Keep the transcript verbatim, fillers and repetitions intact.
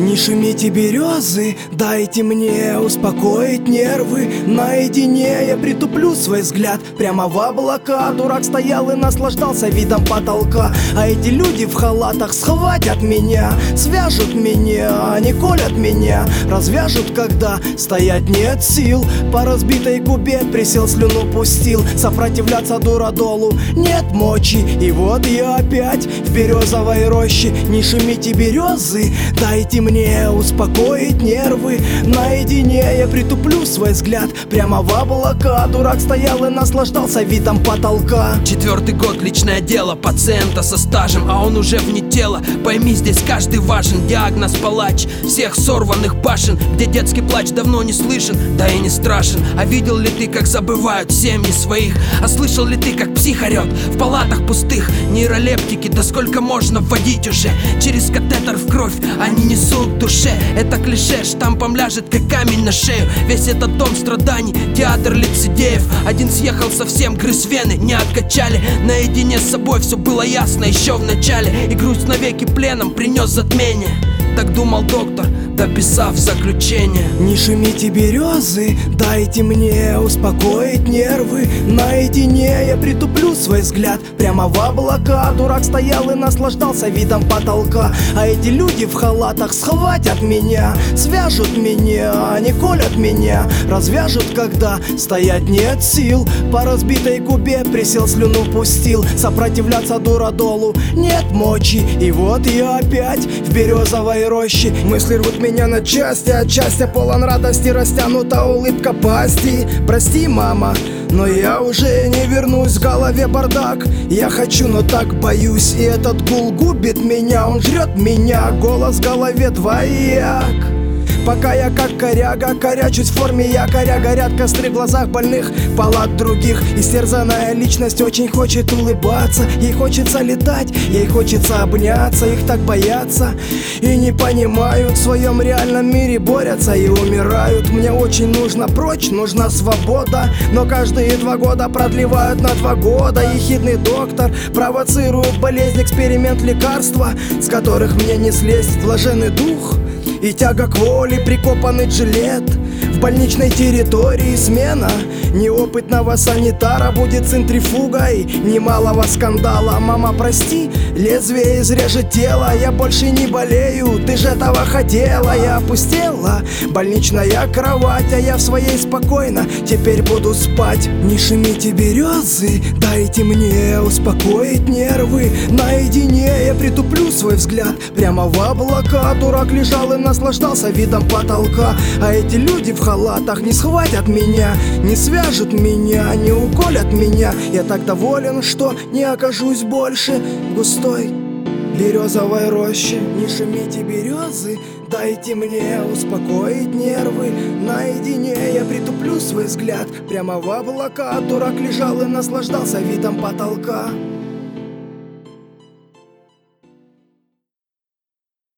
Не шумите, березы, дайте мне успокоить нервы. Наедине я притуплю свой взгляд прямо в облака. Дурак стоял и наслаждался видом потолка. А эти люди в халатах схватят меня, свяжут меня, они колят меня, развяжут, когда стоять нет сил. По разбитой губе присел, слюну пустил. Сопротивляться дурадолу нет мочи. И вот я опять в березовой роще. Не шумите, березы, дайте мне успокоить нервы. Наедине я притуплю свой взгляд прямо в облака. Дурак стоял и наслаждался видом потолка. Четвертый год, личное дело пациента со стажем, а он уже вне тела. Пойми, здесь каждый важен. Диагноз палач всех сорванных башен, где детский плач давно не слышен, да и не страшен. А видел ли ты, как забывают семьи своих? А слышал ли ты, как псих орет в палатах пустых? Нейролептики, да сколько можно вводить уже? Через катетер в кровь они несут в душе. Это клише штампом ляжет, как камень на шею. Весь этот дом страданий, театр лицедеев. Один съехал совсем, грыз вены, не откачали. Наедине с собой все было ясно еще в начале. И грусть навеки пленом принес затмение. Так думал доктор, дописав заключение. Не шумите, березы, дайте мне успокоить нервы. Наедине я притуплю свой взгляд прямо в облака. Дурак стоял и наслаждался видом потолка. А эти люди в халатах схватят меня, свяжут меня, они колят меня, развяжут, когда стоять нет сил. По разбитой губе присел, слюну пустил. Сопротивляться дурадолу нет мочи. И вот я опять в березовой роще. Мысли рвут меня на части, от счастья полон радости, растянута улыбка пасти. Прости, мама, но я уже не вернусь, в голове бардак. Я хочу, но так боюсь, и этот гул губит меня. Он жрет меня, голос в голове двояк. Пока я как коряга, корячусь в форме якоря. Горят костры в глазах больных палат других. Истерзанная личность очень хочет улыбаться. Ей хочется летать, ей хочется обняться. Их так боятся и не понимают. В своем реальном мире борются и умирают. Мне очень нужно прочь, нужна свобода. Но каждые два года продлевают на два года. Ехидный доктор провоцирует болезнь, эксперимент, лекарства, с которых мне не слезть. Блаженный дух и тяга к воле, прикопанный жилет. В больничной территории смена неопытного санитара будет центрифугой немалого скандала. Мама, прости, лезвие изрежет тело. Я больше не болею, ты же этого хотела. Я опустела, больничная кровать, а я в своей спокойно теперь буду спать. Не шумите, березы, дайте мне успокоить нервы. Наедине я притуплю свой взгляд прямо в облака. Дурак лежал и наслаждался видом потолка. А эти люди в халатах не схватят меня, не свяжут меня, не уколят меня. Я так доволен, что не окажусь больше в густой березовой роще. Не шумите, березы, дайте мне успокоить нервы. Наедине я притуплю свой взгляд прямо в облака. Дурак лежал и наслаждался видом потолка.